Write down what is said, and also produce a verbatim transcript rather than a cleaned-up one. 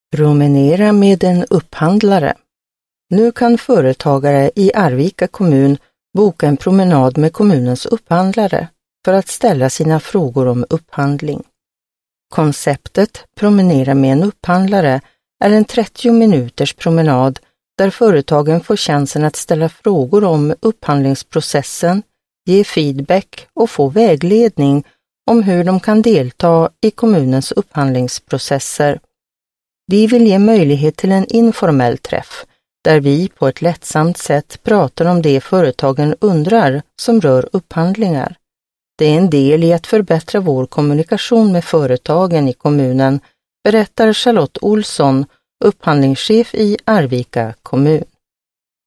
Promenera med en upphandlare. Nu kan företagare i Arvika kommun boka en promenad med kommunens upphandlare för att ställa sina frågor om upphandling. Konceptet Promenera med en upphandlare är en trettio minuters promenad där företagen får chansen att ställa frågor om upphandlingsprocessen, ge feedback och få vägledning om hur de kan delta i kommunens upphandlingsprocesser. Vi vill ge möjlighet till en informell träff där vi på ett lättsamt sätt pratar om det företagen undrar som rör upphandlingar. Det är en del i att förbättra vår kommunikation med företagen i kommunen, berättar Charlotte Olsson, upphandlingschef i Arvika kommun.